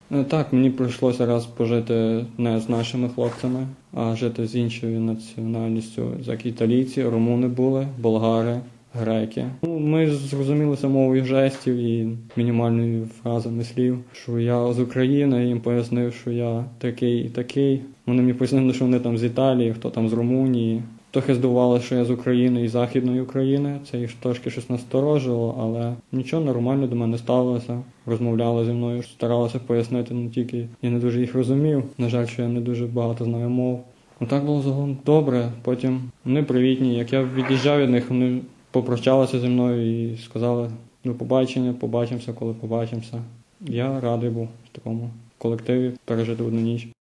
Так, мені прийшлося раз пожити не з нашими хлопцями, а жити з іншою національністю, як італійці, румуни були, болгари, греки. Ми зрозумілися мовою жестів і мінімальною фразами слів, що я з України, я їм пояснив, що я такий і такий. Вони мені пояснили, що вони там з Італії, хто там з Румунії. Трохи здивувало, що я з України і Західної України. Це їх трошки щось насторожило, але нічого, нормально до мене ставилося. Розмовляли зі мною, старалися пояснити, не тільки я не дуже їх розумів. На жаль, що я не дуже багато знаю мов. Так було загалом добре. Потім вони привітні. Як я від'їжджав від них, вони попрощалися зі мною і сказали до побачення, побачимося, коли побачимося. Я радий був в такому колективі пережити одну ніч.